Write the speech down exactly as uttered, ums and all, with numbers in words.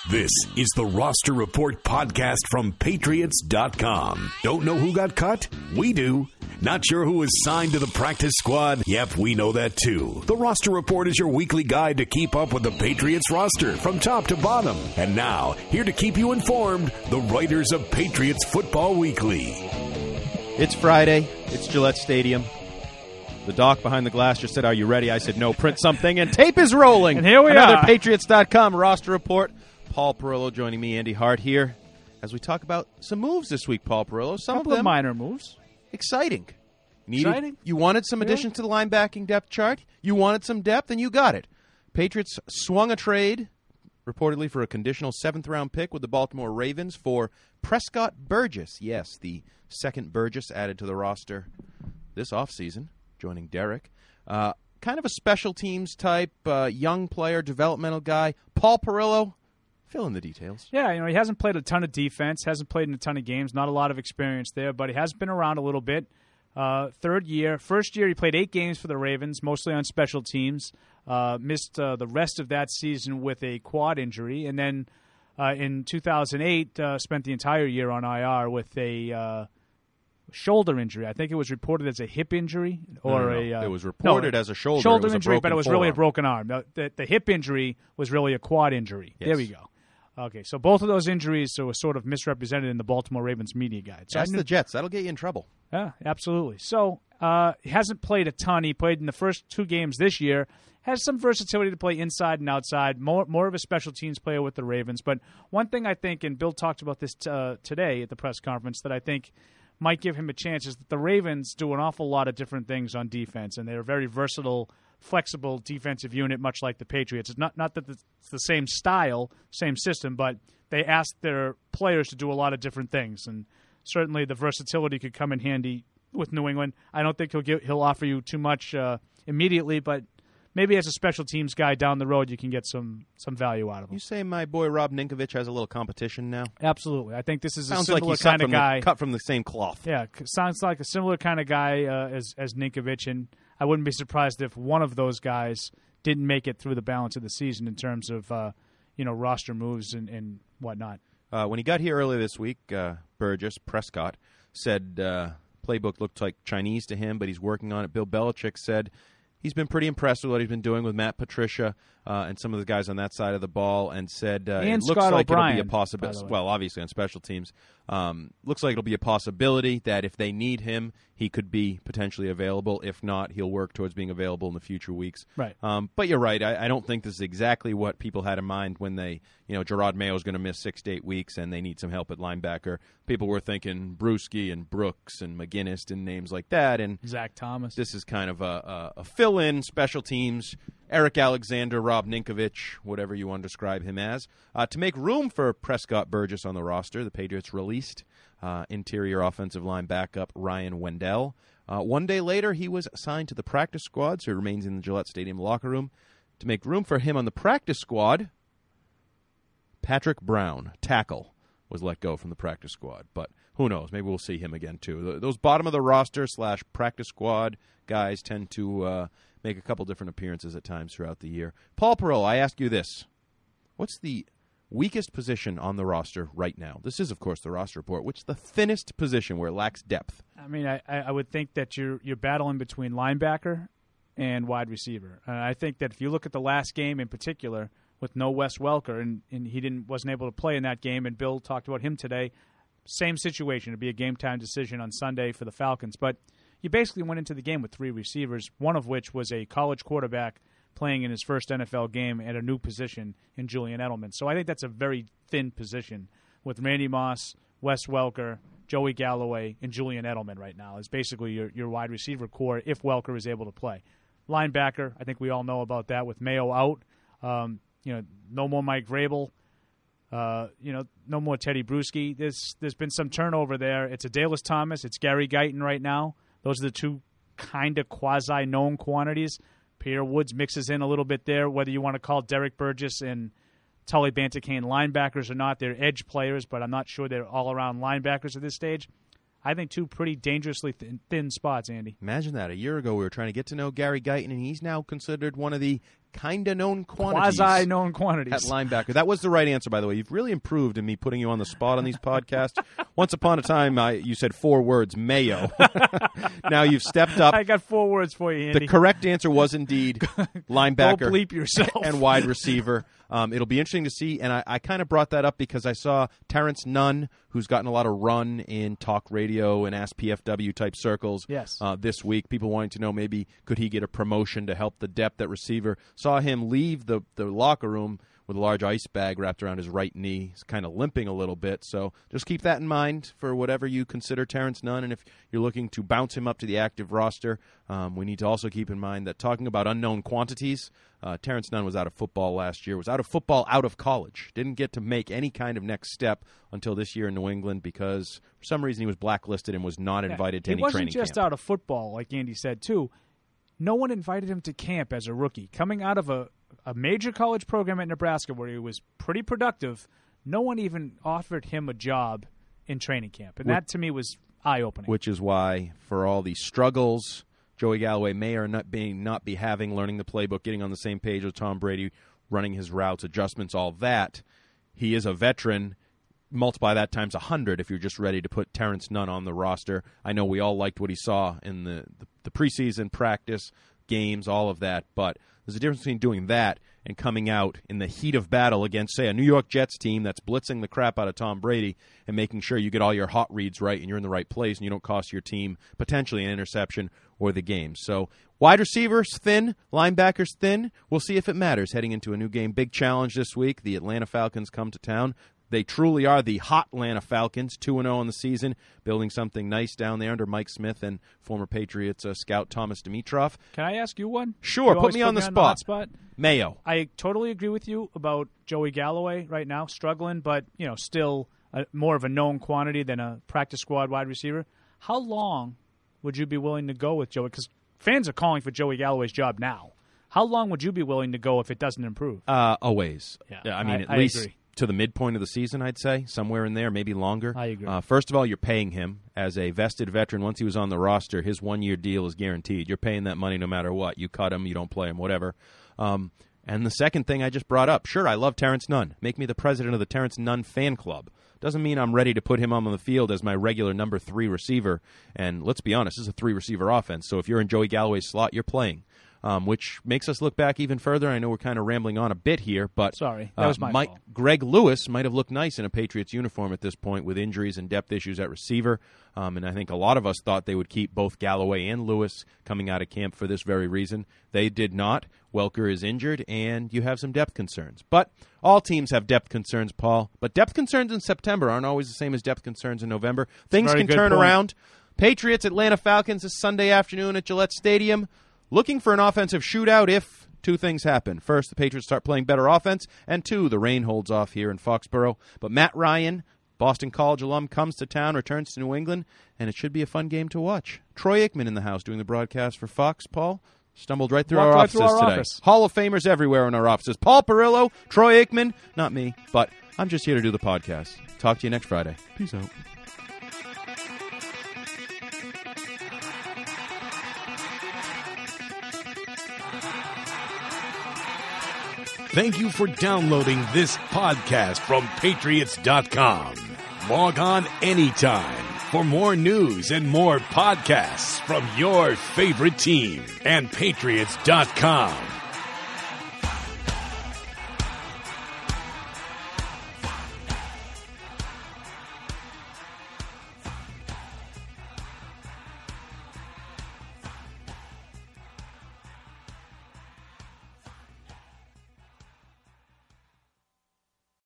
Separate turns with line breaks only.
This is the Roster Report podcast from Patriots dot com. Don't know who got cut? We do. Not sure who was signed to the practice squad? Yep, we know that too. The Roster Report is your weekly guide to keep up with the Patriots roster from top to bottom. And now, here to keep you informed, the writers of Patriots Football Weekly.
It's Friday. It's Gillette Stadium. The doc behind the glass just said, "Are you ready?" I said, "No, print something." And tape is rolling.
And here we
Another
are.
Patriots dot com roster report. Paul Perillo joining me, Andy Hart, here as we talk about some moves this week, Paul Perillo. Some
couple
of them
of minor moves.
exciting. Needed,
Exciting?
You wanted some additions
Yeah.
to the linebacking depth chart. You wanted some depth, and you got it. Patriots swung a trade, reportedly for a conditional seventh-round pick with the Baltimore Ravens for Prescott Burgess. Yes, the second Burgess added to the roster this offseason, joining Derek. Uh, kind of a special teams type, uh, young player, developmental guy. Paul Perillo, fill in the details.
Yeah, you know, he hasn't played a ton of defense, hasn't played in a ton of games, not a lot of experience there, but he has been around a little bit. Uh, third year. First year, he played eight games for the Ravens, mostly on special teams. Uh, missed uh, the rest of that season with a quad injury. And then uh, in two thousand eight, uh, spent the entire year on I R with a uh, shoulder injury. I think it was reported as a hip injury. or
No, no, no.
a. Uh,
It was reported
no,
as a shoulder.
Shoulder
It was a
injury, but it
broken
was really a
forearm.
broken arm. The, the, the hip injury was really a quad injury.
Yes.
There we go. Okay, so both of those injuries were sort of misrepresented in the Baltimore Ravens media guide. So
That's
I knew-
the Jets. That'll get you in trouble.
Yeah, absolutely. So uh, he hasn't played a ton. He played in the first two games this year. Has some versatility to play inside and outside. More more of a special teams player with the Ravens. But one thing I think, and Bill talked about this t- uh, today at the press conference, that I think might give him a chance is that the Ravens do an awful lot of different things on defense, and they're a very versatile, flexible defensive unit, much like the Patriots. It's not not that it's the same style, same system, but they ask their players to do a lot of different things, and certainly the versatility could come in handy with New England. I don't think he'll give, he'll offer you too much uh, immediately, but maybe as a special teams guy down the road, you can get some some value out of him.
You say my boy Rob Ninkovich has a little competition now?
Absolutely. I think this is
Sounds
a
like
similar
he's cut
kind of
from,
guy.
the, cut from the same cloth.
Yeah, c- sounds like a similar kind of guy uh, as as Ninkovich, and I wouldn't be surprised if one of those guys didn't make it through the balance of the season in terms of uh, you know roster moves and, and whatnot.
Uh, when he got here earlier this week, uh, Burgess, Prescott, said uh, playbook looked like Chinese to him, but he's working on it. Bill Belichick said he's been pretty impressed with what he's been doing with Matt Patricia uh, and some of the guys on that side of the ball, and said uh,
And
it looks
Scott
like
O'Brien,
it'll be a possibility.
by the way.
Well, obviously on special teams, um, looks like it'll be a possibility that if they need him, he could be potentially available. If not, he'll work towards being available in the future weeks.
Right.
Um, but you're right. I, I don't think this is exactly what people had in mind when they, you know, Gerard Mayo is going to miss six to eight weeks and they need some help at linebacker. People were thinking Brewski and Brooks and McGinnis and names like that. And
Zach Thomas.
this is kind of a, a, a fill-in special teams. Eric Alexander, Rob Ninkovich, whatever you want to describe him as. Uh, to make room for Prescott Burgess on the roster, the Patriots released uh, interior offensive line backup Ryan Wendell. Uh, one day later, he was assigned to the practice squad, so he remains in the Gillette Stadium locker room. To make room for him on the practice squad, Patrick Brown, tackle, was let go from the practice squad. But who knows? Maybe we'll see him again, too. Those bottom of the roster slash practice squad guys tend to uh, make a couple different appearances at times throughout the year. Paul Perillo, I ask you this. What's the weakest position on the roster right now? This is, of course, the roster report. Which is the thinnest position where it lacks depth?
I mean, I, I would think that you're you're battling between linebacker and wide receiver. And I think that if you look at the last game in particular, with no Wes Welker, and, and he didn't wasn't able to play in that game, and Bill talked about him today, same situation. It'd be a game-time decision on Sunday for the Falcons. But you basically went into the game with three receivers, one of which was a college quarterback playing in his first N F L game at a new position in Julian Edelman. So I think that's a very thin position with Randy Moss, Wes Welker, Joey Galloway, and Julian Edelman right now. Is basically your, your wide receiver core if Welker is able to play. Linebacker, I think we all know about that with Mayo out. Um, you know, no more Mike Vrabel. Uh, you know, no more Teddy Bruschi. There's there's been some turnover there. It's Adalys Thomas. It's Gary Guyton right now. Those are the two kind of quasi-known quantities. Pierre Woods mixes in a little bit there, whether you want to call Derek Burgess and Tully Bantakane linebackers or not. They're edge players, but I'm not sure they're all-around linebackers at this stage. I think two pretty dangerously thin, thin spots, Andy.
Imagine that. A year ago, we were trying to get to know Gary Guyton, and he's now considered one of the kind of known quantities.
Quasi-known quantities.
At linebacker. That was the right answer, by the way. You've really improved in me putting you on the spot on these podcasts. Once upon a time, I, you said four words, Mayo. Now you've stepped up.
I got four words for you, Andy.
The correct answer was indeed linebacker.
Go bleep yourself.
And wide receiver. Um, it'll be interesting to see, and I, I kind of brought that up because I saw Terrence Nunn, who's gotten a lot of run in talk radio and Ask P F W type circles
yes.
uh, this week. People wanting to know maybe could he get a promotion to help the depth at receiver. Saw him leave the, the locker room with a large ice bag wrapped around his right knee. He's kind of limping a little bit. So just keep that in mind for whatever you consider Terrence Nunn. And if you're looking to bounce him up to the active roster, um, we need to also keep in mind that talking about unknown quantities, uh, Terrence Nunn was out of football last year, was out of football out of college. Didn't get to make any kind of next step until this year in New England because for some reason he was blacklisted and was not invited
yeah,
to any training camp.
He wasn't just out of football, like Andy said, too. No one invited him to camp as a rookie. Coming out of a a major college program at Nebraska where he was pretty productive, no one even offered him a job in training camp. And that, to me, was eye-opening.
Which is why, for all the struggles Joey Galloway may or not being not be having, learning the playbook, getting on the same page with Tom Brady, running his routes, adjustments, all that, he is a veteran. Multiply that times one hundred if you're just ready to put Terrence Nunn on the roster. I know we all liked what he saw in the, the, the preseason practice, games, all of that, but there's a difference between doing that and coming out in the heat of battle against, say, a New York Jets team that's blitzing the crap out of Tom Brady and making sure you get all your hot reads right and you're in the right place and you don't cost your team potentially an interception or the game. So wide receivers thin, linebackers thin. We'll see if it matters heading into a new game. Big challenge this week. The Atlanta Falcons come to town. They truly are the hot Atlanta Falcons, two and oh on the season, building something nice down there under Mike Smith and former Patriots uh, scout Thomas Dimitroff.
Can I ask you one?
Sure,
you
put me
put
on the
me
spot.
On the spot.
Mayo.
I totally agree with you about Joey Galloway right now, struggling, but you know, still a, more of a known quantity than a practice squad wide receiver. How long would you be willing to go with Joey? Because fans are calling for Joey Galloway's job now. How long would you be willing to go if it doesn't improve?
Uh, always.
Yeah,
I mean,
I,
at
I
least
agree.
to the midpoint of the season, I'd say, somewhere in there, maybe longer.
I agree.
Uh, first of all, you're paying him as a vested veteran. Once he was on the roster, his one-year deal is guaranteed. You're paying that money no matter what. You cut him, you don't play him, whatever. Um, and the second thing I just brought up, sure, I love Terrence Nunn. Make me the president of the Terrence Nunn fan club. Doesn't mean I'm ready to put him on the field as my regular number three receiver. And let's be honest, this is a three-receiver offense. So if you're in Joey Galloway's slot, you're playing. Um, which makes us look back even further. I know we're kind of rambling on a bit here, but
sorry, that was my
uh, Mike,
fault.
Greg Lewis might have looked nice in a Patriots uniform at this point with injuries and depth issues at receiver. Um, and I think a lot of us thought they would keep both Galloway and Lewis coming out of camp for this very reason. They did not. Welker is injured, and you have some depth concerns. But all teams have depth concerns, Paul. But depth concerns in September aren't always the same as depth concerns in November. Things
Very
can
good
turn
point.
around. Patriots, Atlanta Falcons this Sunday afternoon at Gillette Stadium. Looking for an offensive shootout if two things happen. First, the Patriots start playing better offense, and two, the rain holds off here in Foxborough. But Matt Ryan, Boston College alum, comes to town, returns to New England, and it should be a fun game to watch. Troy Aikman in the house doing the broadcast for Fox, Paul. Stumbled right through
Walked
our
right
offices
through our
today.
office.
Hall of Famers everywhere in our offices. Paul Perillo, Troy Aikman, not me, but I'm just here to do the podcast. Talk to you next Friday. Peace out.
Thank you for downloading this podcast from Patriots dot com. Log on anytime for more news and more podcasts from your favorite team and Patriots dot com.